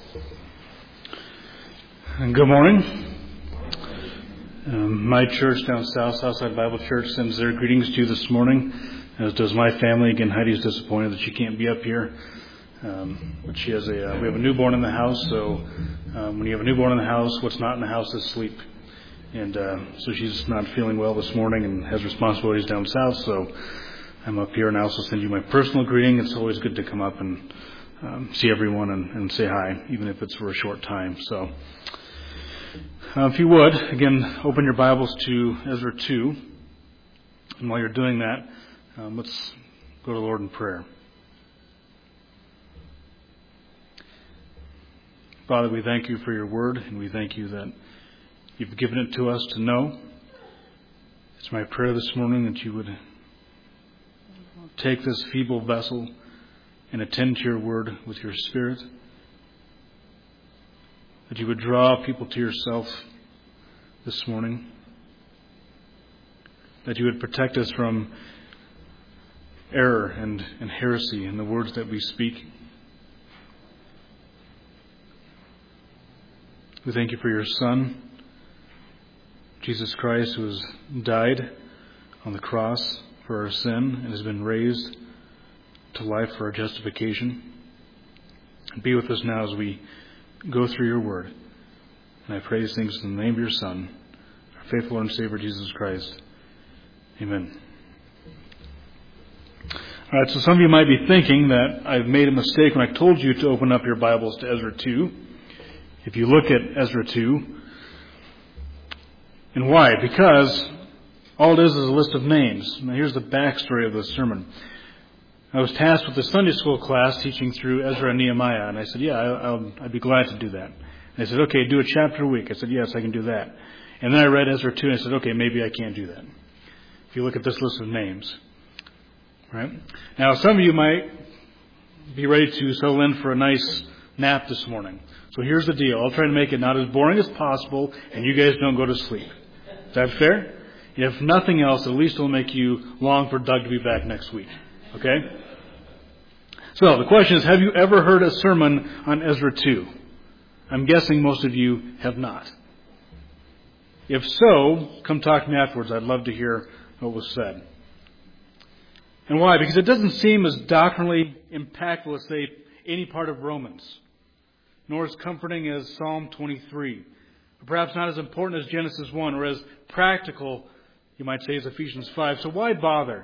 Good morning. My church down south, Southside Bible Church, sends their greetings to you this morning, as does my family. Again, Heidi's disappointed that she can't be up here, but she has we have a newborn in the house. So when you have a newborn in the house, what's not in the house is sleep, and so she's not feeling well this morning and has responsibilities down south. So I'm up here, and I also send you my personal greeting. It's always good to come up and see everyone and say hi, even if it's for a short time. So. If you would, again, open your Bibles to Ezra 2. And while you're doing that, let's go to the Lord in prayer. Father, we thank you for your word, and we thank you that you've given it to us to know. It's my prayer this morning that you would take this feeble vessel and attend to your word with your Spirit. That you would draw people to yourself this morning. That you would protect us from error and heresy in the words that we speak. We thank you for your Son, Jesus Christ, who has died on the cross for our sin and has been raised to life for our justification. And be with us now as we go through your word. And I pray these things in the name of your Son, our faithful Lord and Savior, Jesus Christ. Amen. All right, so some of you might be thinking that I've made a mistake when I told you to open up your Bibles to Ezra 2. If you look at Ezra 2, and why? Because all it is a list of names. Now here's the backstory of the sermon. I was tasked with the Sunday school class teaching through Ezra and Nehemiah, and I said, I'd be glad to do that. And they said, okay, do a chapter a week. I said, yes, I can do that. And then I read Ezra 2, and I said, okay, maybe I can't do that. If you look at this list of names. Right? Now, some of you might be ready to settle in for a nice nap this morning. So here's the deal. I'll try to make it not as boring as possible, and you guys don't go to sleep. Is that fair? If nothing else, at least it'll make you long for Doug to be back next week. Okay? So the question is, have you ever heard a sermon on Ezra 2? I'm guessing most of you have not. If so, come talk to me afterwards. I'd love to hear what was said. And why? Because it doesn't seem as doctrinally impactful as, say, any part of Romans, nor as comforting as Psalm 23, or perhaps not as important as Genesis 1, or as practical, you might say, as Ephesians 5. So why bother?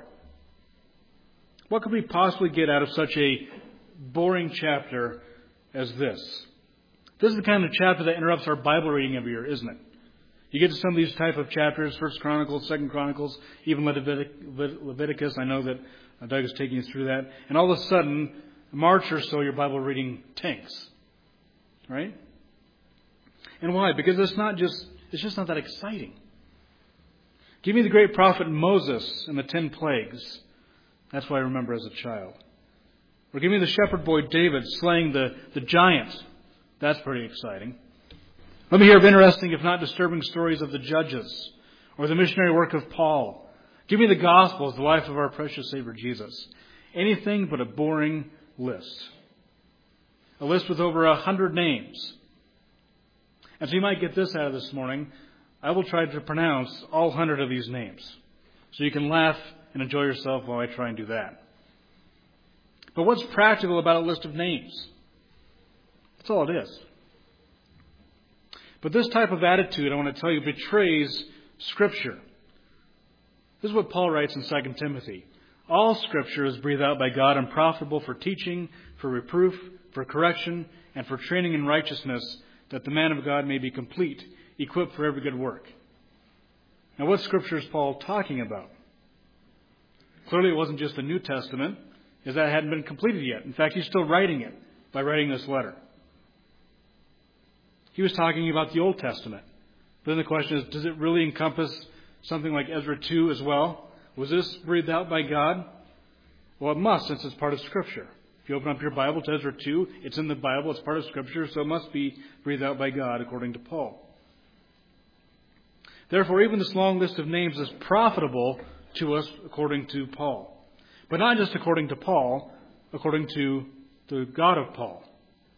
What could we possibly get out of such a boring chapter as this? This is the kind of chapter that interrupts our Bible reading every year, isn't it? You get to some of these type of chapters, 1 Chronicles, 2 Chronicles, even Leviticus. I know that Doug is taking us through that. And all of a sudden, March or so, your Bible reading tanks. Right? And why? Because it's just not that exciting. Give me the great prophet Moses and the 10 plagues. That's what I remember as a child. Or give me the shepherd boy David slaying the giant. That's pretty exciting. Let me hear of interesting, if not disturbing, stories of the judges or the missionary work of Paul. Give me the Gospels, the life of our precious Savior Jesus. Anything but a boring list. A list with over 100 names. And so you might get this out of this morning. I will try to pronounce all 100 of these names. So you can laugh and enjoy yourself while I try and do that. But what's practical about a list of names? That's all it is. But this type of attitude, I want to tell you, betrays Scripture. This is what Paul writes in 2 Timothy. All Scripture is breathed out by God and profitable for teaching, for reproof, for correction, and for training in righteousness, that the man of God may be complete, equipped for every good work. Now, what Scripture is Paul talking about? Clearly, it wasn't just the New Testament, as that hadn't been completed yet. In fact, he's still writing it by writing this letter. He was talking about the Old Testament. But then the question is, does it really encompass something like Ezra 2 as well? Was this breathed out by God? Well, it must, since it's part of Scripture. If you open up your Bible to Ezra 2, it's in the Bible, it's part of Scripture, so it must be breathed out by God, according to Paul. Therefore, even this long list of names is profitable to us, according to Paul. But not just according to Paul, according to the God of Paul.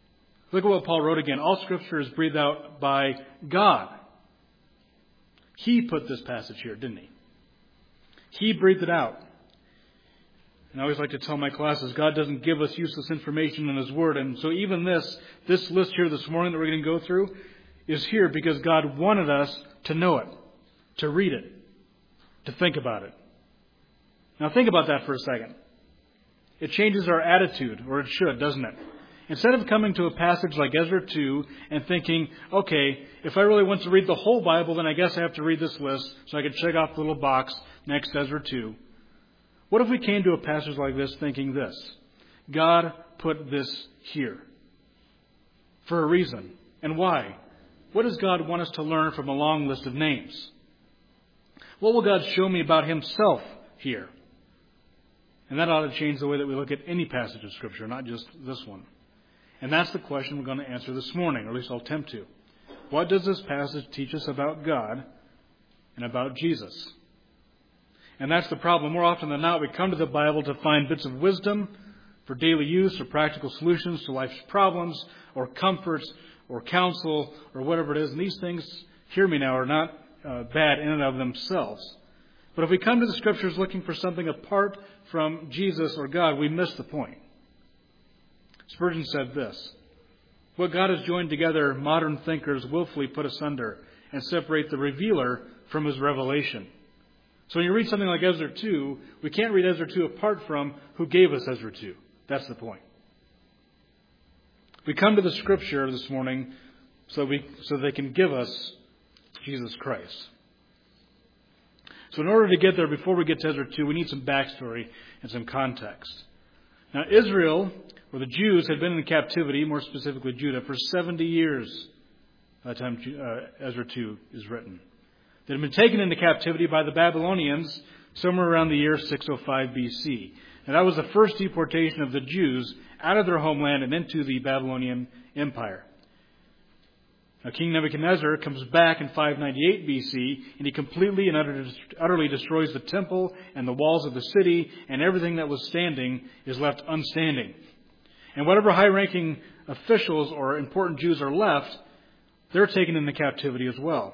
Look at what Paul wrote again. All Scripture is breathed out by God. He put this passage here, didn't he? He breathed it out. And I always like to tell my classes, God doesn't give us useless information in His Word. And so even this list here this morning that we're going to go through is here because God wanted us to know it, to read it, to think about it. Now think about that for a second. It changes our attitude, or it should, doesn't it? Instead of coming to a passage like Ezra 2 and thinking, okay, if I really want to read the whole Bible, then I guess I have to read this list so I can check off the little box next to Ezra 2. What if we came to a passage like this thinking this? God put this here for a reason. And why? What does God want us to learn from a long list of names? What will God show me about Himself here? And that ought to change the way that we look at any passage of Scripture, not just this one. And that's the question we're going to answer this morning, or at least I'll attempt to. What does this passage teach us about God and about Jesus? And that's the problem. More often than not, we come to the Bible to find bits of wisdom for daily use or practical solutions to life's problems or comforts or counsel or whatever it is. And these things, hear me now, are not bad in and of themselves. But if we come to the Scriptures looking for something apart from Jesus or God, we miss the point. Spurgeon said this: what God has joined together, modern thinkers willfully put asunder and separate the revealer from His revelation. So when you read something like Ezra 2, we can't read Ezra 2 apart from who gave us Ezra 2. That's the point. We come to the Scripture this morning so they can give us Jesus Christ. So in order to get there, before we get to Ezra 2, we need some backstory and some context. Now Israel, or the Jews, had been in captivity, more specifically Judah, for 70 years by the time Ezra 2 is written. They had been taken into captivity by the Babylonians somewhere around the year 605 BC. And that was the first deportation of the Jews out of their homeland and into the Babylonian Empire. Now, King Nebuchadnezzar comes back in 598 BC, and he completely and utterly destroys the temple and the walls of the city, and everything that was standing is left unstanding. And whatever high-ranking officials or important Jews are left, they're taken into captivity as well.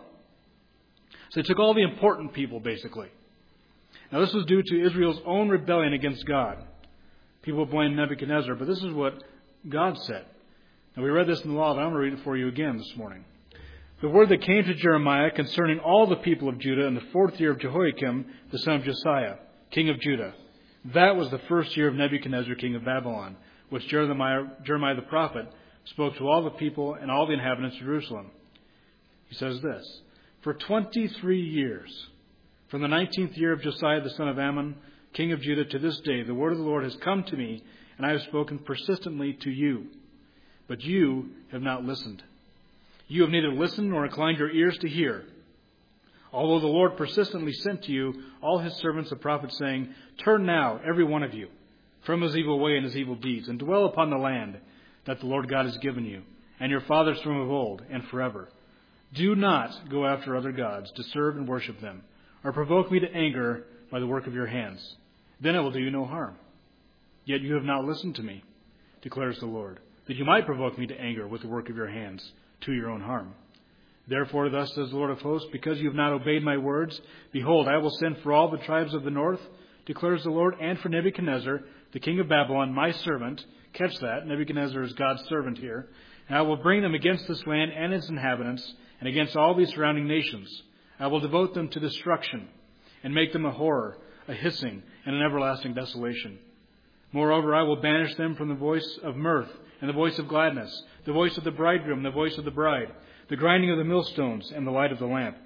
So they took all the important people, basically. Now, this was due to Israel's own rebellion against God. People blame Nebuchadnezzar, but this is what God said. Now, we read this in the law, but I'm going to read it for you again this morning. The word that came to Jeremiah concerning all the people of Judah in the 4th year of Jehoiakim, the son of Josiah, king of Judah. That was the 1st year of Nebuchadnezzar, king of Babylon, which Jeremiah the prophet spoke to all the people and all the inhabitants of Jerusalem. He says this: for 23 years, from the 19th year of Josiah the son of Ammon, king of Judah, to this day, the word of the Lord has come to me, and I have spoken persistently to you. But you have not listened. You have neither listened nor inclined your ears to hear. Although the Lord persistently sent to you all His servants the prophets, saying, turn now, every one of you, from his evil way and his evil deeds, and dwell upon the land that the Lord God has given you, and your fathers from of old, and forever. Do not go after other gods to serve and worship them, or provoke me to anger by the work of your hands. Then I will do you no harm. Yet you have not listened to me, declares the Lord, that you might provoke me to anger with the work of your hands to your own harm. Therefore, thus says the Lord of hosts, because you have not obeyed my words, behold, I will send for all the tribes of the north, declares the Lord, and for Nebuchadnezzar, the king of Babylon, my servant. Catch that, Nebuchadnezzar is God's servant here. And I will bring them against this land and its inhabitants, and against all these surrounding nations. I will devote them to destruction, and make them a horror, a hissing, and an everlasting desolation. Moreover, I will banish them from the voice of mirth, and the voice of gladness, the voice of the bridegroom, and the voice of the bride, the grinding of the millstones, and the light of the lamp.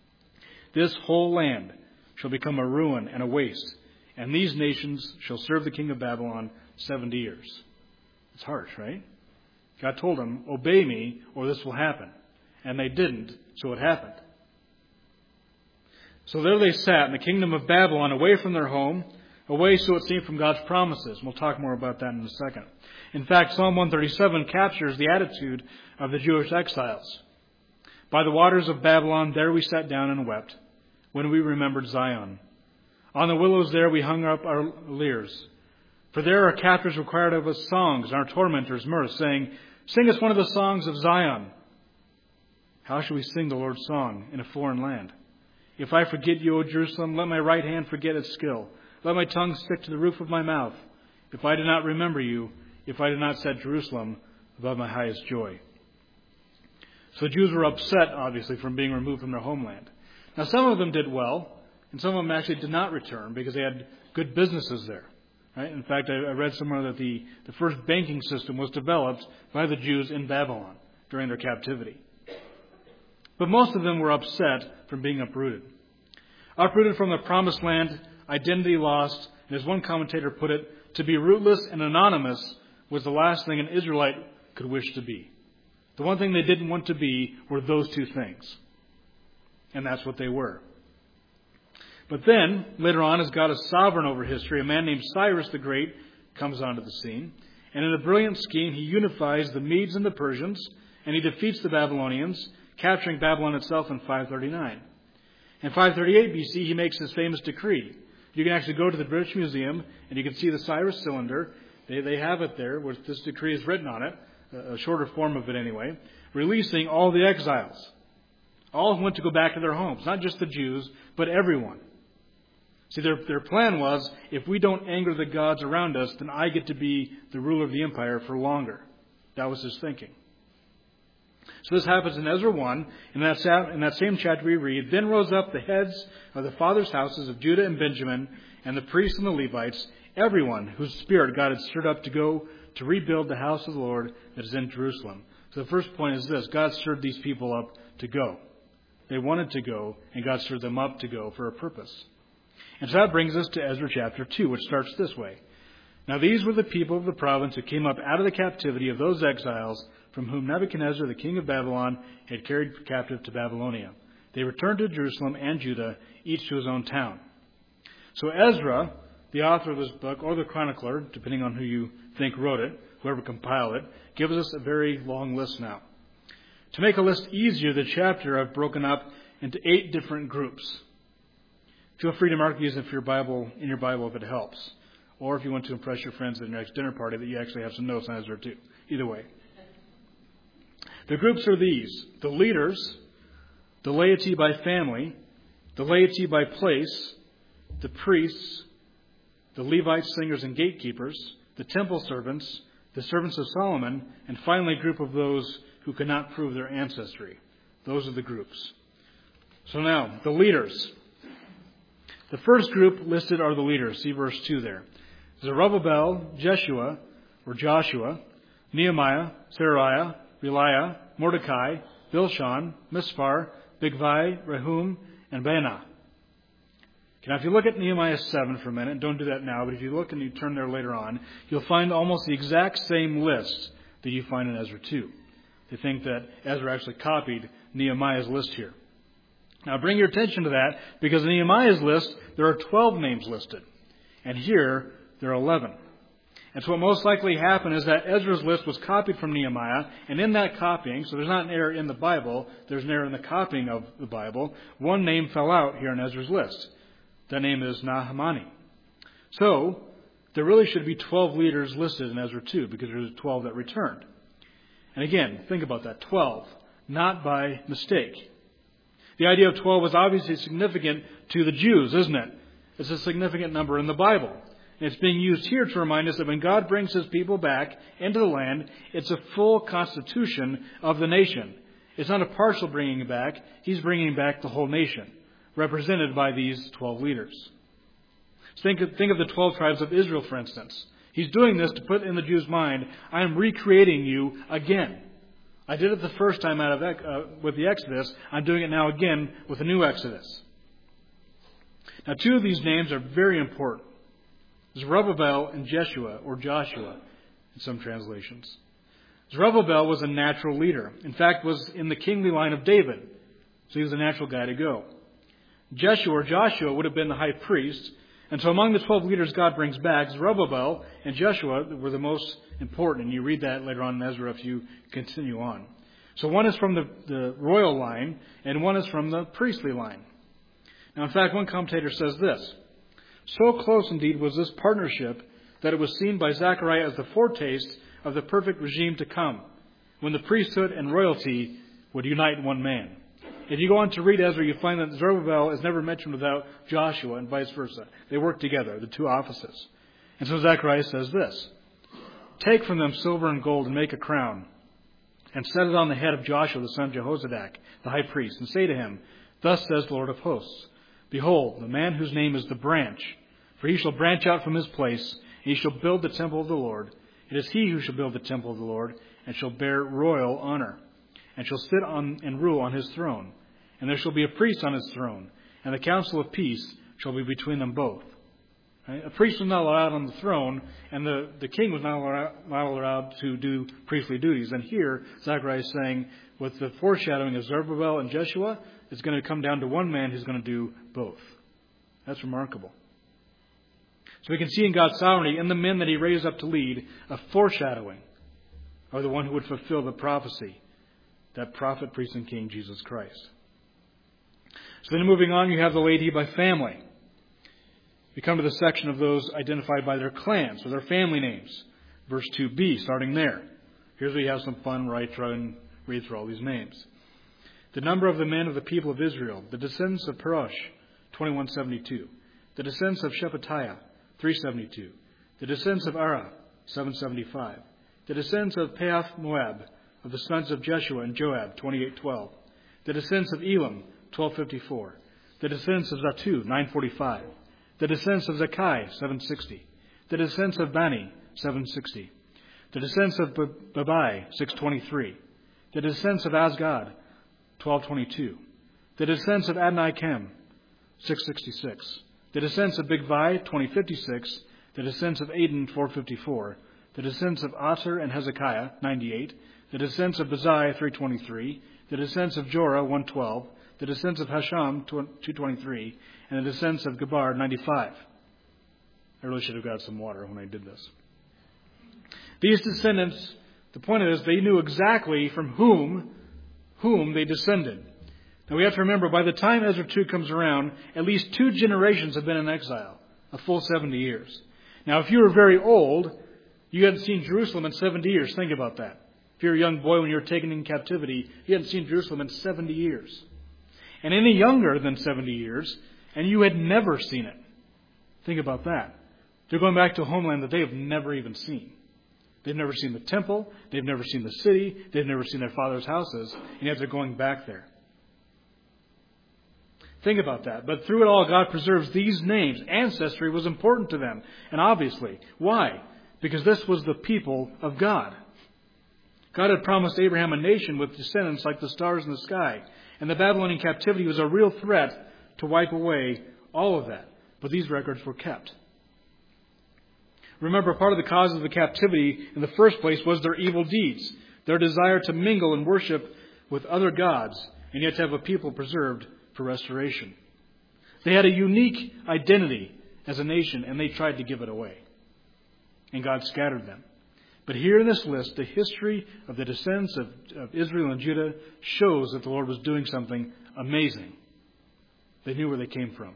This whole land shall become a ruin and a waste, and these nations shall serve the king of Babylon 70 years. It's harsh, right? God told them, obey me, or this will happen. And they didn't, so it happened. So there they sat in the kingdom of Babylon, away from their home, away, so it seemed, from God's promises. We'll talk more about that in a second. In fact, Psalm 137 captures the attitude of the Jewish exiles. By the waters of Babylon, there we sat down and wept, when we remembered Zion. On the willows there we hung up our lyres. For there our captors required of us songs, and our tormentors mirth, saying, Sing us one of the songs of Zion. How shall we sing the Lord's song in a foreign land? If I forget you, O Jerusalem, let my right hand forget its skill. Let my tongue stick to the roof of my mouth. If I do not remember you, if I do not set Jerusalem above my highest joy. So the Jews were upset, obviously, from being removed from their homeland. Now, some of them did well, and some of them actually did not return because they had good businesses there. Right? In fact, I read somewhere that the first banking system was developed by the Jews in Babylon during their captivity. But most of them were upset from being uprooted. Uprooted from the promised land, identity lost, and as one commentator put it, to be rootless and anonymous was the last thing an Israelite could wish to be. The one thing they didn't want to be were those two things. And that's what they were. But then, later on, as God is sovereign over history, a man named Cyrus the Great comes onto the scene. And in a brilliant scheme, he unifies the Medes and the Persians, and he defeats the Babylonians, capturing Babylon itself in 539. In 538 BC, he makes his famous decree. You can actually go to the British Museum, and you can see the Cyrus cylinder. They have it there, where this decree is written on it, a shorter form of it anyway, releasing all the exiles. All who want to go back to their homes, not just the Jews, but everyone. See, their plan was, if we don't anger the gods around us, then I get to be the ruler of the empire for longer. That was his thinking. So this happens in Ezra 1. In that same chapter we read, Then rose up the heads of the fathers' houses of Judah and Benjamin, and the priests and the Levites, everyone whose spirit God had stirred up to go to rebuild the house of the Lord that is in Jerusalem. So the first point is this: God stirred these people up to go. They wanted to go, and God stirred them up to go for a purpose. And so that brings us to Ezra chapter 2, which starts this way. Now these were the people of the province who came up out of the captivity of those exiles from whom Nebuchadnezzar, the king of Babylon, had carried captive to Babylonia. They returned to Jerusalem and Judah, each to his own town. So Ezra, the author of this book, or the chronicler, depending on who you think wrote it, whoever compiled it, gives us a very long list now. To make a list easier, the chapter I've broken up into 8 different groups. Feel free to mark these in your Bible if it helps. Or if you want to impress your friends at your next dinner party that you actually have some notes on Ezra too. Either way. The groups are these: the leaders, the laity by family, the laity by place, the priests, the Levites, singers, and gatekeepers, the temple servants, the servants of Solomon, and finally a group of those who could not prove their ancestry. Those are the groups. So now, the leaders. The first group listed are the leaders. See verse 2 there. Zerubbabel, Jeshua, or Joshua, Nehemiah, Seraiah, Reliah, Mordecai, Bilshan, Mispar, Bigvai, Rehum, and Baanah. Now, if you look at Nehemiah 7 for a minute, don't do that now, but if you look and you turn there later on, you'll find almost the exact same list that you find in Ezra 2. They think that Ezra actually copied Nehemiah's list here. Now, bring your attention to that, because in Nehemiah's list, there are 12 names listed. And here, there are 11. And so what most likely happened is that Ezra's list was copied from Nehemiah, and in that copying, so there's not an error in the Bible, there's an error in the copying of the Bible, one name fell out here in Ezra's list. That name is Nahamani. So, there really should be 12 leaders listed in Ezra 2, because there's 12 that returned. And again, think about that, 12, not by mistake. The idea of 12 is obviously significant to the Jews, isn't it? It's a significant number in the Bible. And it's being used here to remind us that when God brings His people back into the land, it's a full constitution of the nation. It's not a partial bringing back. He's bringing back the whole nation, represented by these 12 leaders. Think of the 12 tribes of Israel, for instance. He's doing this to put in the Jews' mind, I am recreating you again. I did it the first time with the Exodus. I'm doing it now again with the new Exodus. Now, 2 of these names are very important. Zerubbabel and Jeshua, or Joshua, in some translations. Zerubbabel was a natural leader. In fact, was in the kingly line of David. So he was a natural guy to go. Jeshua, or Joshua, would have been the high priest. And so among the 12 leaders God brings back, Zerubbabel and Joshua were the most important. And you read that later on in Ezra if you continue on. So one is from the royal line, and one is from the priestly line. Now, in fact, one commentator says this: so close indeed was this partnership that it was seen by Zechariah as the foretaste of the perfect regime to come. when the priesthood and royalty would unite in one man. If you go on to read Ezra, you find that Zerubbabel is never mentioned without Joshua and vice versa. They work together, the two offices. And so Zechariah says this, take from them silver and gold and make a crown, and set it on the head of Joshua the son of Jehozadak, the high priest, and say to him, thus says the Lord of hosts, behold, the man whose name is the branch, for he shall branch out from his place, and he shall build the temple of the Lord. It is he who shall build the temple of the Lord, and shall bear royal honor, and shall sit on and rule on his throne. And there shall be a priest on his throne, and the council of peace shall be between them both. Right? A priest was not allowed on the throne, and the king was not allowed to do priestly duties. And here, Zechariah is saying, with the foreshadowing of Zerubbabel and Jeshua, it's going to come down to one man who's going to do both. That's remarkable. So we can see in God's sovereignty, in the men that he raised up to lead, a foreshadowing of the one who would fulfill the prophecy, that prophet, priest, and king, Jesus Christ. So then moving on, you have the laity by family. We come to the section of those identified by their clans, or their family names. Verse 2b, starting there. Here's where you have some fun where I try and read through all these names. The number of the men of the people of Israel, the descendants of Perosh, 2172. The descendants of Shephatiah, 372. The descendants of Arah, 775. The descendants of Pahath Moab, of the sons of Jeshua and Joab, 2812. The descendants of Elam, 1254. The descendants of Zatu, 945. The descendants of Zakai, 760. The descendants of Bani, 760. The descendants of Babai, 623. The descendants of Azgad, 1222. The descendants of Adonikem, 666. The descendants of Bigvai, 2056. The descendants of Aden, 454. The descendants of Aser and Hezekiah, 98. The descendants of Bazai, 323. The descendants of Jorah, 112. The descendants of Hasham, 223. And the descendants of Gabar, 95. I really should have got some water when I did this. These descendants, the point is, they knew exactly from whom they descended. Now we have to remember, by the time Ezra 2 comes around, at least 2 generations have been in exile, a full 70 years. Now if you were very old, you hadn't seen Jerusalem in 70 years. Think about that. If you're a young boy when you were taken in captivity, you hadn't seen Jerusalem in 70 years. And any younger than 70 years, and you had never seen it. Think about that. They're going back to a homeland that they have never even seen. They've never seen the temple. They've never seen the city. They've never seen their father's houses. And yet they're going back there. Think about that. But through it all, God preserves these names. Ancestry was important to them. And obviously, why? Because this was the people of God. God had promised Abraham a nation with descendants like the stars in the sky. And the Babylonian captivity was a real threat to wipe away all of that. But these records were kept. Remember, part of the cause of the captivity in the first place was their evil deeds, their desire to mingle and worship with other gods, and yet to have a people preserved for restoration. They had a unique identity as a nation, and they tried to give it away. And God scattered them. But here in this list, the history of the descendants of Israel and Judah shows that the Lord was doing something amazing. They knew where they came from.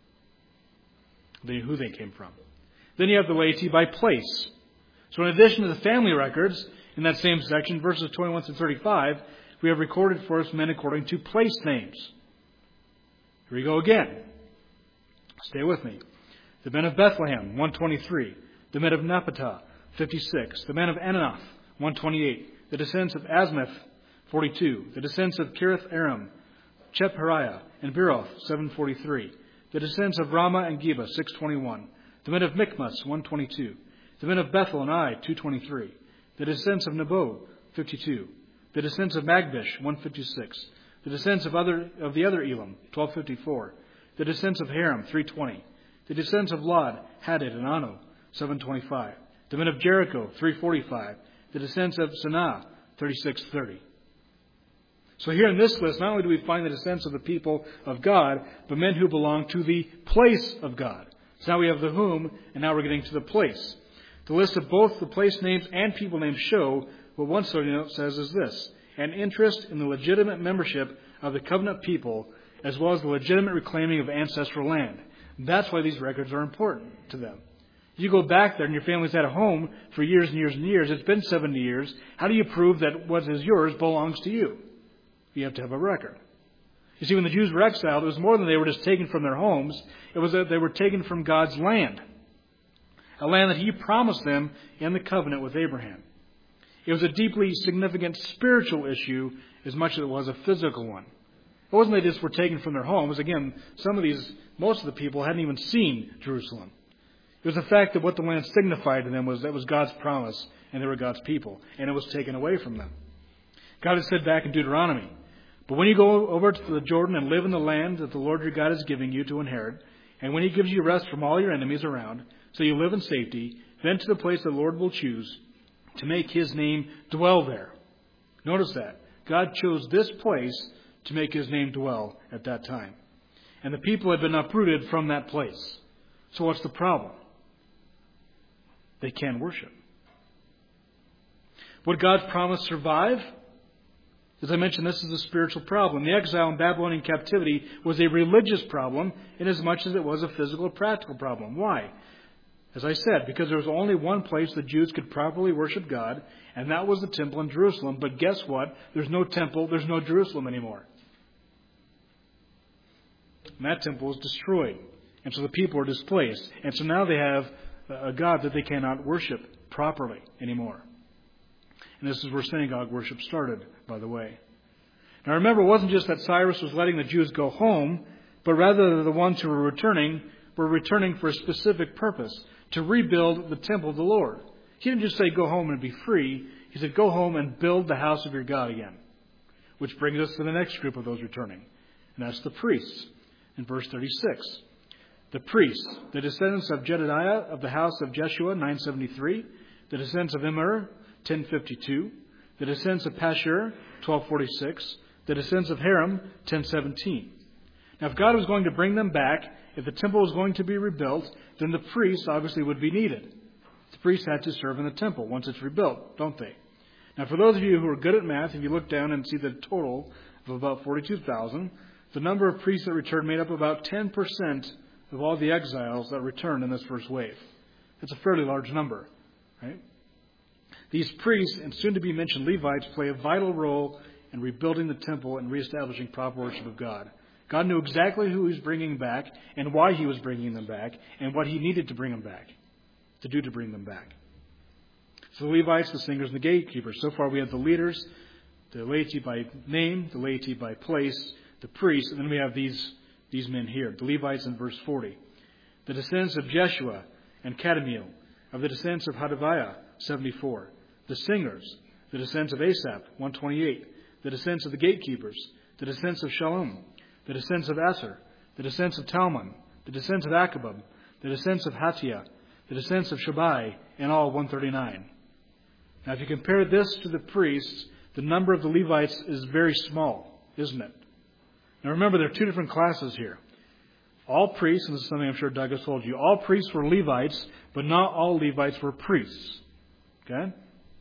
They knew who they came from. Then you have the laity by place. So in addition to the family records, in that same section, verses 21 through 35, we have recorded for us men according to place names. Here we go again. Stay with me. The men of Bethlehem, 123. The men of Naphtali, 56. The men of Ananoth, 128. The descendants of Asmith, 42. The descendants of Kiriath-Aram, Chephariah, and Beeroth, 743. The descendants of Ramah and Geba, 621. The men of Michmas, 122. The men of Bethel and Ai, 223. The descendants of Nebo, 52. The descendants of Magbish, 156. The descendants of the other Elam, 1254. The descendants of Haram, 320. The descendants of Lod, Hadid, and Ano, 725. The men of Jericho, 345. The descendants of Sanaa, 3630. So here in this list, not only do we find the descendants of the people of God, but men who belong to the place of God. So now we have the whom, and now we're getting to the place. The list of both the place names and people names show what one study note says is this: an interest in the legitimate membership of the covenant people, as well as the legitimate reclaiming of ancestral land. That's why these records are important to them. You go back there and your family's had a home for years and years and years. It's been 70 years. How do you prove that what is yours belongs to you? You have to have a record. You see, when the Jews were exiled, it was more than they were just taken from their homes. It was that they were taken from God's land. A land that He promised them in the covenant with Abraham. It was a deeply significant spiritual issue as much as it was a physical one. It wasn't they just were taken from their homes. Again, most of the people hadn't even seen Jerusalem. It was the fact that what the land signified to them was that was God's promise and they were God's people. And it was taken away from them. God had said back in Deuteronomy, but when you go over to the Jordan and live in the land that the Lord your God is giving you to inherit, and when He gives you rest from all your enemies around, so you live in safety, then to the place the Lord will choose to make His name dwell there. Notice that. God chose this place to make His name dwell at that time. And the people had been uprooted from that place. So what's the problem? They can't worship. Would God's promise survive? As I mentioned, this is a spiritual problem. The exile in Babylonian captivity was a religious problem in as much as it was a physical or practical problem. Why? As I said, because there was only one place the Jews could properly worship God, and that was the temple in Jerusalem. But guess what? There's no temple, there's no Jerusalem anymore. And that temple was destroyed. And so the people are displaced. And so now they have a God that they cannot worship properly anymore. And this is where synagogue worship started, by the way. Now remember, it wasn't just that Cyrus was letting the Jews go home, but rather the ones who were returning for a specific purpose, to rebuild the temple of the Lord. He didn't just say go home and be free. He said go home and build the house of your God again. Which brings us to the next group of those returning. And that's the priests. In verse 36. The priests, the descendants of Jedediah of the house of Jeshua, 973. The descendants of Immer, 1052. The descendants of Pashur, 1246. The descendants of Haram, 1017. Now if God was going to bring them back, if the temple was going to be rebuilt, then the priests obviously would be needed. The priests had to serve in the temple once it's rebuilt, don't they? Now for those of you who are good at math, if you look down and see the total of about 42,000, the number of priests that returned made up about 10% of all the exiles that returned in this first wave. That's a fairly large number, right? These priests, and soon to be mentioned Levites, play a vital role in rebuilding the temple and reestablishing proper worship of God. God knew exactly who He was bringing back and why He was bringing them back and what He needed to bring them back, to bring them back. So the Levites, the singers, and the gatekeepers. So far we have the leaders, the laity by name, the laity by place, the priests, and then we have these men here, the Levites in verse 40. The descendants of Jeshua and Kadmiel, of the descendants of Hodaviah, 74. The singers, the descendants of Asaph, 128. The descendants of the gatekeepers, the descendants of Shalom, the descendants of Asher, the descendants of Talmon, the descendants of Akabab, the descendants of Hattiah, the descendants of Shabai, in all 139. Now if you compare this to the priests, the number of the Levites is very small, isn't it? Now remember, there are two different classes here. All priests, and this is something I'm sure Doug has told you, all priests were Levites, but not all Levites were priests. Okay?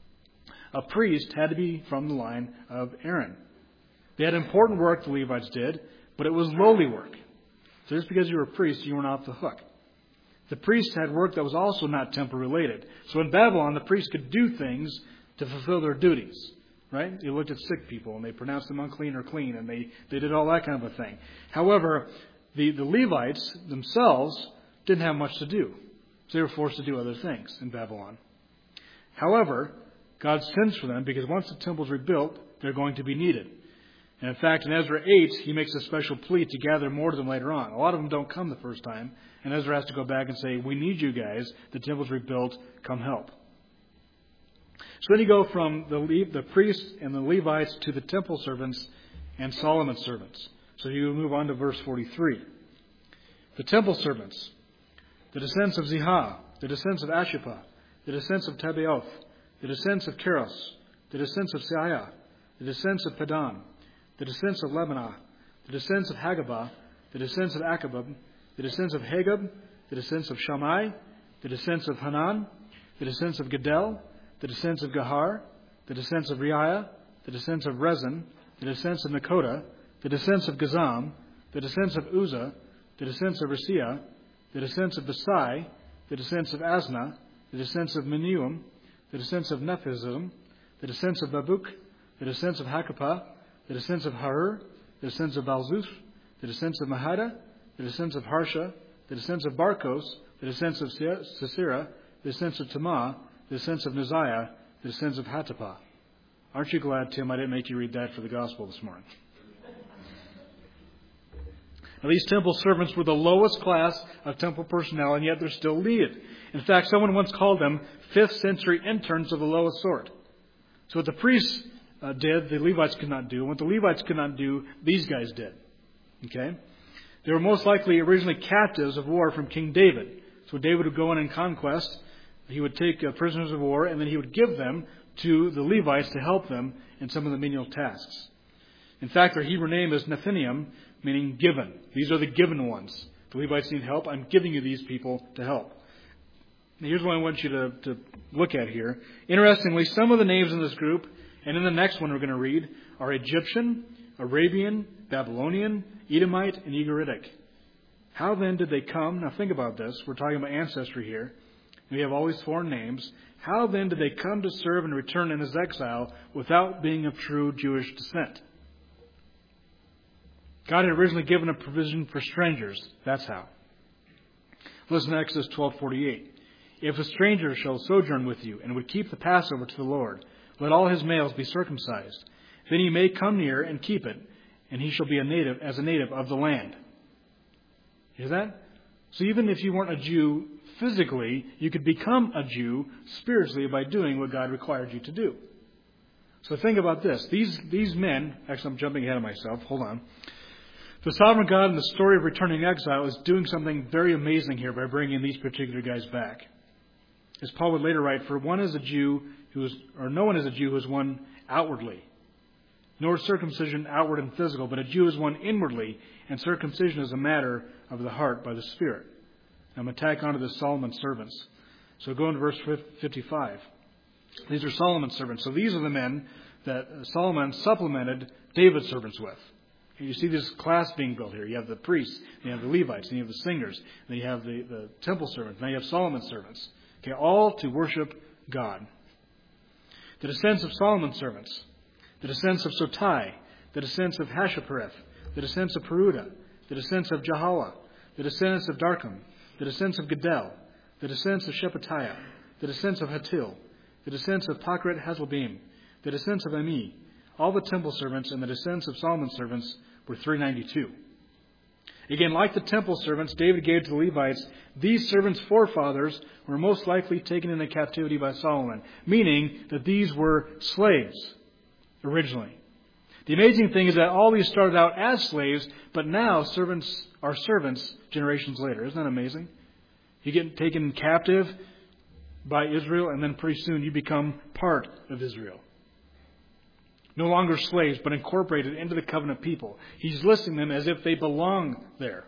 A priest had to be from the line of Aaron. They had important work the Levites did, but it was lowly work. So just because you were a priest, you weren't off the hook. The priests had work that was also not temple related. So in Babylon, the priests could do things to fulfill their duties. Right? They looked at sick people and they pronounced them unclean or clean, and they did all that kind of a thing. However, the Levites themselves didn't have much to do. So they were forced to do other things in Babylon. However, God sends for them because once the temple is rebuilt, they're going to be needed. And in fact, in Ezra 8, he makes a special plea to gather more of them later on. A lot of them don't come the first time, and Ezra has to go back and say, we need you guys. The temple's rebuilt. Come help. So then you go from the priests and the Levites to the temple servants and Solomon's servants. So you move on to verse 43. The temple servants, the descendants of Zihah, the descendants of Ashipah, the descendants of Tabaoth, the descendants of Keros, the descendants of Seiah, the descendants of Padan, the descendants of Lebanah, the descendants of Hagabah, the descendants of Akabab, the descendants of Hagab, the descendants of Shammai, the descendants of Hanan, the descendants of Gedel, the descendants of Gahar, the descendants of Reiah, the descendants of Rezin, the descendants of Nakoda, the descendants of Gazam, the descendants of Uzzah, the descendants of Rasiah, the descendants of Besai, the descendants of Asna, the descendants of Menuim, the descendants of Nephizim, the descendants of Babuk, the descendants of Hakapah, the descendants of Harur, the descendants of Balzuf, the descendants of Mahada, the descendants of Harsha, the descendants of Barkos, the descendants of Sisera, the descendants of Tamah, the descendants of Neziah, the descendants of Hatapah. Aren't you glad, Tim, I didn't make you read that for the gospel this morning? Now, these temple servants were the lowest class of temple personnel, and yet they're still needed. In fact, someone once called them 5th century interns of the lowest sort. So what the priests did, the Levites could not do. What the Levites could not do, these guys did. Okay? They were most likely originally captives of war from King David. So David would go in conquest. He would take prisoners of war, and then he would give them to the Levites to help them in some of the menial tasks. In fact, their Hebrew name is Nethinim, meaning given. These are the given ones. The Levites need help. I'm giving you these people to help. Now, here's what I want you to look at here. Interestingly, some of the names in this group, and in the next one we're going to read, are Egyptian, Arabian, Babylonian, Edomite, and Ugaritic. How then did they come? Now think about this. We're talking about ancestry here. We have all these foreign names. How then did they come to serve and return in his exile without being of true Jewish descent? God had originally given a provision for strangers. That's how. Listen to Exodus 12:48. If a stranger shall sojourn with you and would keep the Passover to the Lord, let all his males be circumcised. Then he may come near and keep it, and he shall be a native of the land. Hear that? So even if you weren't a Jew physically, you could become a Jew spiritually by doing what God required you to do. So think about this. These men, actually I'm jumping ahead of myself, hold on. The sovereign God in the story of returning exile is doing something very amazing here by bringing these particular guys back. As Paul would later write, for one is a Jew no one is a Jew who is one outwardly, nor is circumcision outward and physical, but a Jew is one inwardly, and circumcision is a matter of the heart by the Spirit. I'm going to tack onto the Solomon's servants. So go into verse 55. These are Solomon's servants. So these are the men that Solomon supplemented David's servants with. And you see this class being built here. You have the priests, you have the Levites, and you have the singers, then you have the temple servants, now you have Solomon's servants. Okay, all to worship God. The descendants of Solomon's servants, the descendants of Sotai, the descendants of Hashaphareth, the descendants of Peruda, the descendants of Jahala, the descendants of Darkam, the descendants of Gedel, the descendants of Shephatiah, the descendants of Hatil, the descendants of Pakret Hazlbim, the descendants of Ami. All the temple servants and the descendants of Solomon's servants were 392. Again, like the temple servants David gave to the Levites, these servants' forefathers were most likely taken into captivity by Solomon, meaning that these were slaves originally. The amazing thing is that all these started out as slaves, but now servants are servants generations later. Isn't that amazing? You get taken captive by Israel, and then pretty soon you become part of Israel. No longer slaves, but incorporated into the covenant people. He's listing them as if they belong there.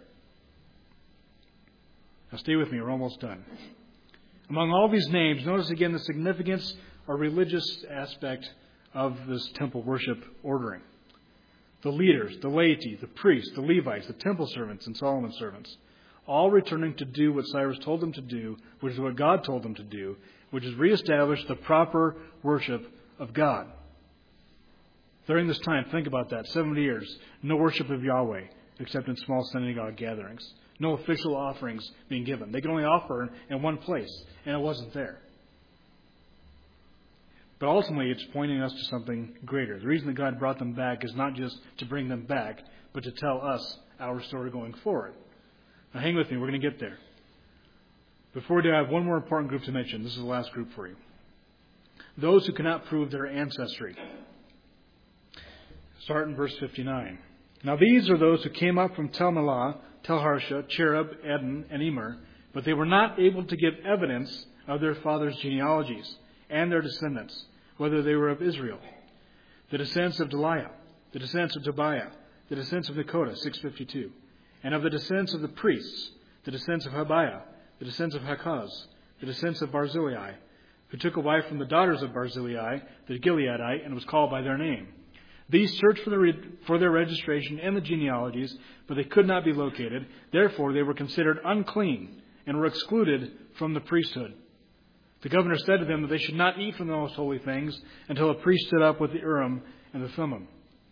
Now stay with me, we're almost done. Among all these names, notice again the significance or religious aspect of this temple worship ordering. The leaders, the laity, the priests, the Levites, the temple servants, and Solomon's servants, all returning to do what Cyrus told them to do, which is what God told them to do, which is reestablish the proper worship of God. During this time, think about that, 70 years, no worship of Yahweh except in small synagogue gatherings. No official offerings being given. They could only offer in one place, and it wasn't there. But ultimately, it's pointing us to something greater. The reason that God brought them back is not just to bring them back, but to tell us our story going forward. Now hang with me, we're going to get there. Before we do, I have one more important group to mention. This is the last group for you. Those who cannot prove their ancestry. Start in verse 59. Now these are those who came up from Tel Melah, Tel Harsha, Cherub, Eden, and Emer, but they were not able to give evidence of their fathers' genealogies and their descendants, whether they were of Israel. The descendants of Deliah, the descendants of Tobiah, the descendants of Nekoda, 652, and of the descendants of the priests, the descendants of Habiah, the descendants of Hakaz, the descendants of Barzillai, who took a wife from the daughters of Barzillai, the Gileadite, and was called by their name. These searched for their registration and the genealogies, but they could not be located. Therefore, they were considered unclean and were excluded from the priesthood. The governor said to them that they should not eat from the most holy things until a priest stood up with the Urim and the Thummim.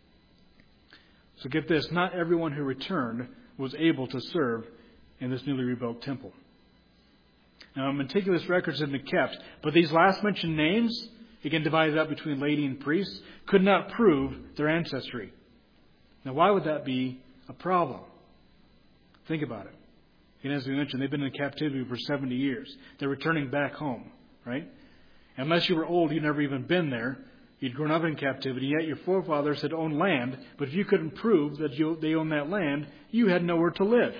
So get this, not everyone who returned was able to serve in this newly rebuilt temple. Now, meticulous records have been kept, but these last mentioned names, again divided up between laity and priests, could not prove their ancestry. Now, why would that be a problem? Think about it. And as we mentioned, they've been in captivity for 70 years. They're returning back home, right? Unless you were old, you'd never even been there. You'd grown up in captivity, yet your forefathers had owned land, but if you couldn't prove that they owned that land, you had nowhere to live.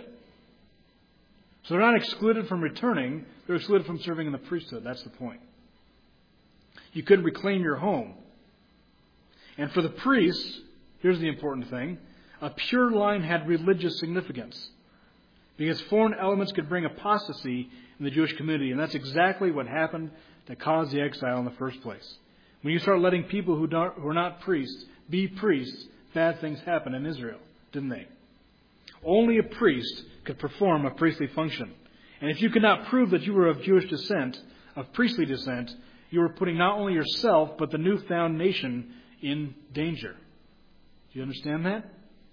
So they're not excluded from returning, they're excluded from serving in the priesthood. That's the point. You couldn't reclaim your home. And for the priests, here's the important thing, a pure line had religious significance. Because foreign elements could bring apostasy in the Jewish community, and that's exactly what happened that caused the exile in the first place. When you start letting people who are not priests be priests, bad things happen in Israel, didn't they? Only a priest could perform a priestly function. And if you could not prove that you were of Jewish descent, of priestly descent, you were putting not only yourself, but the newfound nation in danger. Do you understand that?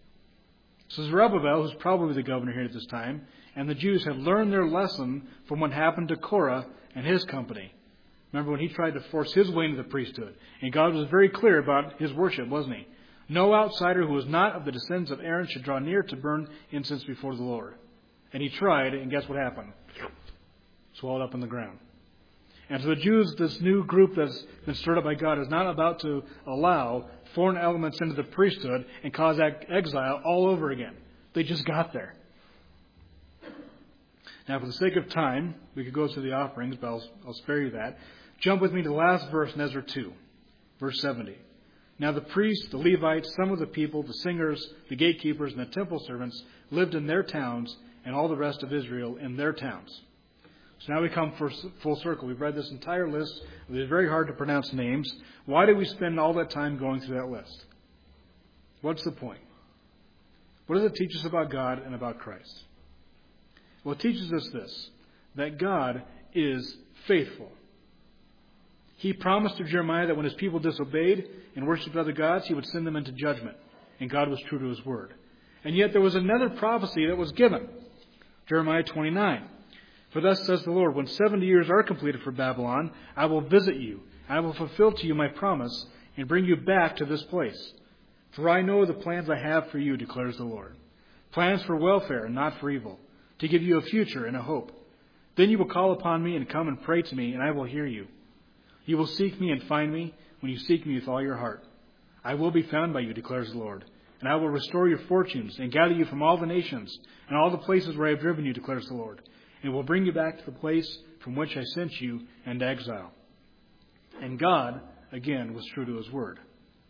So Zerubbabel, who's probably the governor here at this time, and the Jews had learned their lesson from what happened to Korah and his company. Remember when he tried to force his way into the priesthood. And God was very clear about his worship, wasn't he? No outsider who was not of the descendants of Aaron should draw near to burn incense before the Lord. And he tried, and guess what happened? Swallowed up in the ground. And to the Jews, this new group that's been stirred up by God is not about to allow foreign elements into the priesthood and cause exile all over again. They just got there. Now, for the sake of time, we could go through the offerings, but I'll spare you that. Jump with me to the last verse in Ezra 2, verse 70. Now the priests, the Levites, some of the people, the singers, the gatekeepers, and the temple servants lived in their towns, and all the rest of Israel in their towns. So now we come full circle. We've read this entire list. It's very hard to pronounce names. Why do we spend all that time going through that list? What's the point? What does it teach us about God and about Christ? Well, it teaches us this, that God is faithful. He promised to Jeremiah that when his people disobeyed and worshipped other gods, he would send them into judgment. And God was true to his word. And yet there was another prophecy that was given. Jeremiah 29. For thus says the Lord, when 70 years are completed for Babylon, I will visit you. I will fulfill to you my promise and bring you back to this place. For I know the plans I have for you, declares the Lord. Plans for welfare and not for evil, to give you a future and a hope. Then you will call upon me and come and pray to me, and I will hear you. You will seek me and find me when you seek me with all your heart. I will be found by you, declares the Lord. And I will restore your fortunes and gather you from all the nations and all the places where I have driven you, declares the Lord. And will bring you back to the place from which I sent you into exile. And God, again, was true to his word.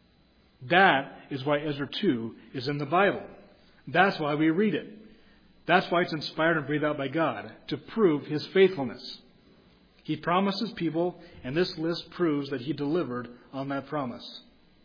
That is why Ezra 2 is in the Bible. That's why we read it. That's why it's inspired and breathed out by God, to prove his faithfulness. He promises people, and this list proves that he delivered on that promise.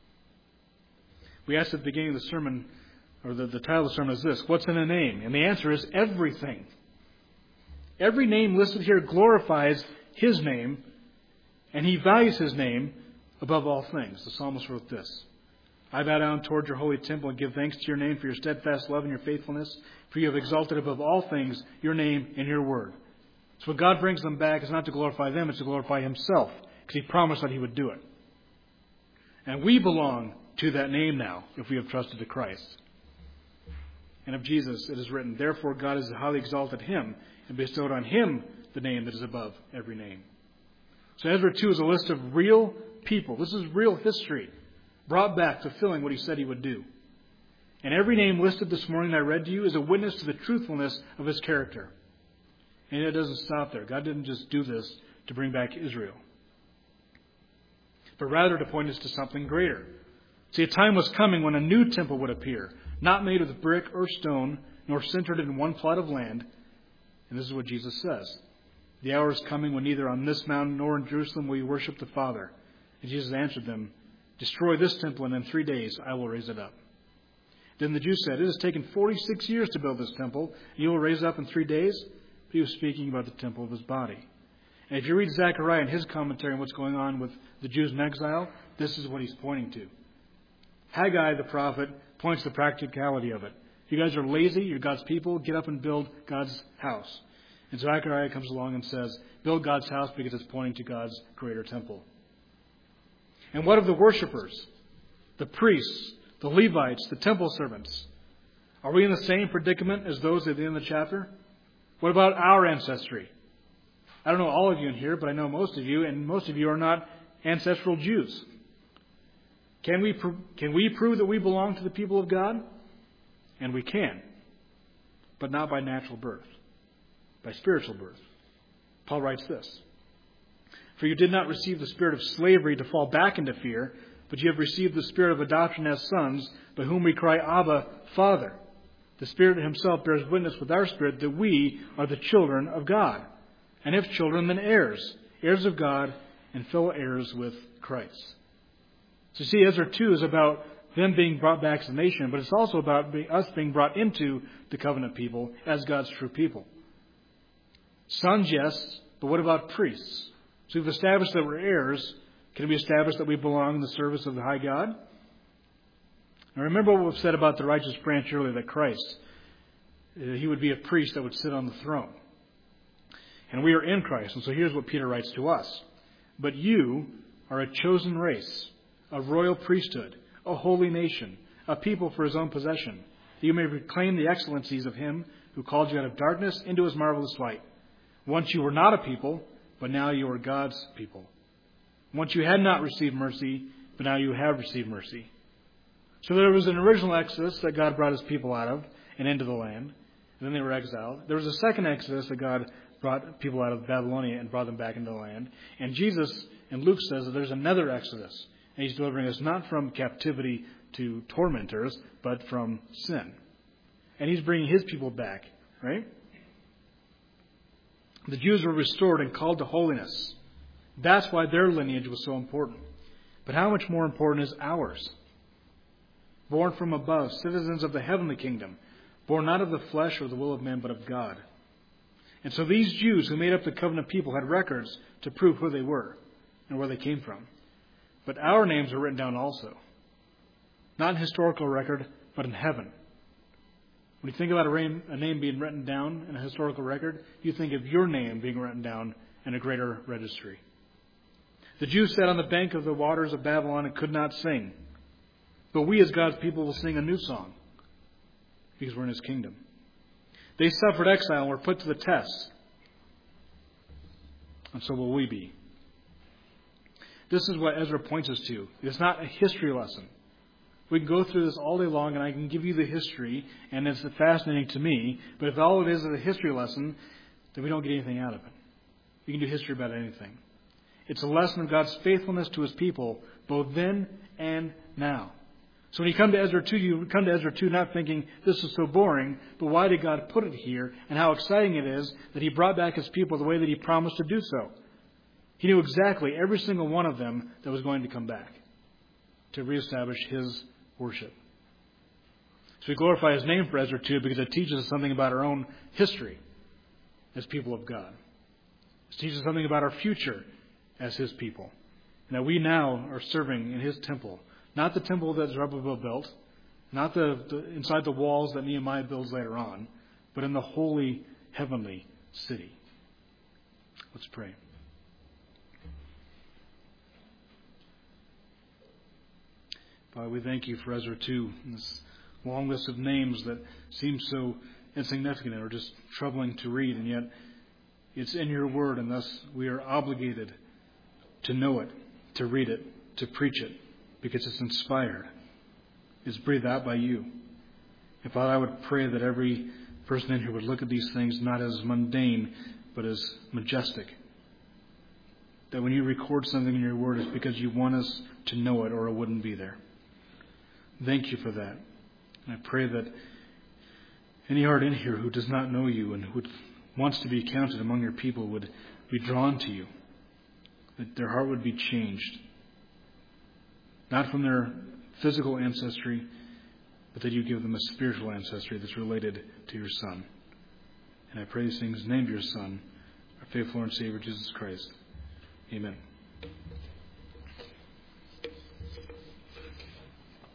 We asked at the beginning of the sermon, or the title of the sermon is this, what's in a name? And the answer is everything. Every name listed here glorifies his name, and he values his name above all things. The psalmist wrote this, I bow down toward your holy temple and give thanks to your name for your steadfast love and your faithfulness, for you have exalted above all things your name and your word. So when God brings them back, it's not to glorify them, it's to glorify himself, because he promised that he would do it. And we belong to that name now, if we have trusted to Christ. And of Jesus it is written, therefore God has highly exalted him and bestowed on him the name that is above every name. So Ezra 2 is a list of real people. This is real history brought back fulfilling what he said he would do. And every name listed this morning that I read to you is a witness to the truthfulness of his character. And it doesn't stop there. God didn't just do this to bring back Israel, but rather to point us to something greater. See, a time was coming when a new temple would appear, not made of brick or stone, nor centered in one plot of land. And this is what Jesus says. The hour is coming when neither on this mountain nor in Jerusalem will you worship the Father. And Jesus answered them, destroy this temple, and in 3 days I will raise it up. Then the Jews said, it has taken 46 years to build this temple, and you will raise it up in 3 days? He was speaking about the temple of his body. And if you read Zechariah and his commentary on what's going on with the Jews in exile, this is what he's pointing to. Haggai, the prophet, points to the practicality of it. You guys are lazy, you're God's people, get up and build God's house. And Zechariah comes along and says, build God's house because it's pointing to God's greater temple. And what of the worshipers, the priests, the Levites, the temple servants? Are we in the same predicament as those at the end of the chapter? What about our ancestry? I don't know all of you in here, but I know most of you, and most of you are not ancestral Jews. Can we prove that we belong to the people of God? And we can, but not by natural birth, by spiritual birth. Paul writes this, for you did not receive the spirit of slavery to fall back into fear, but you have received the spirit of adoption as sons, by whom we cry, Abba, Father. The Spirit himself bears witness with our spirit that we are the children of God. And if children, then heirs, heirs of God, and fellow heirs with Christ. So you see, Ezra 2 is about them being brought back as a nation, but it's also about us being brought into the covenant people as God's true people. Sons, yes, but what about priests? So we've established that we're heirs. Can we establish that we belong in the service of the high God? Now remember what we've said about the righteous branch earlier, that Christ, he would be a priest that would sit on the throne. And we are in Christ. And so here's what Peter writes to us. But you are a chosen race, a royal priesthood, a holy nation, a people for his own possession, that you may proclaim the excellencies of him who called you out of darkness into his marvelous light. Once you were not a people, but now you are God's people. Once you had not received mercy, but now you have received mercy. So there was an original exodus that God brought his people out of and into the land, and then they were exiled. There was a second exodus that God brought people out of Babylonia and brought them back into the land. And Jesus in Luke says that there's another exodus. And he's delivering us not from captivity to tormentors, but from sin. And he's bringing his people back, right? The Jews were restored and called to holiness. That's why their lineage was so important. But how much more important is ours? Born from above, citizens of the heavenly kingdom, born not of the flesh or the will of man, but of God. And so these Jews who made up the covenant people had records to prove who they were and where they came from. But our names are written down also. Not in historical record, but in heaven. When you think about a name being written down in a historical record, you think of your name being written down in a greater registry. The Jews sat on the bank of the waters of Babylon and could not sing. But we as God's people will sing a new song because we're in his kingdom. They suffered exile and were put to the test. And so will we be. This is what Ezra points us to. It's not a history lesson. We can go through this all day long and I can give you the history and it's fascinating to me. But if all it is a history lesson, then we don't get anything out of it. You can do history about anything. It's a lesson of God's faithfulness to his people, both then and now. So when you come to Ezra 2, you come to Ezra 2 not thinking, this is so boring, but why did God put it here? And how exciting it is that he brought back his people the way that he promised to do so. He knew exactly every single one of them that was going to come back to reestablish his worship. So we glorify his name for Ezra 2 because it teaches us something about our own history as people of God. It teaches us something about our future as his people. And that we now are serving in his temple. Not the temple that Zerubbabel built, not the inside the walls that Nehemiah builds later on, but in the holy heavenly city. Let's pray. Father, we thank you for Ezra 2, this long list of names that seem so insignificant or just troubling to read, and yet it's in your word, and thus we are obligated to know it, to read it, to preach it, because it's inspired. It's breathed out by you. And Father, I would pray that every person in here would look at these things not as mundane, but as majestic. That when you record something in your word, it's because you want us to know it or it wouldn't be there. Thank you for that. And I pray that any heart in here who does not know you and who wants to be counted among your people would be drawn to you. That their heart would be changed. Not from their physical ancestry, but that you give them a spiritual ancestry that's related to your Son. And I pray these things in the name of your Son, our faithful Lord and Savior, Jesus Christ. Amen.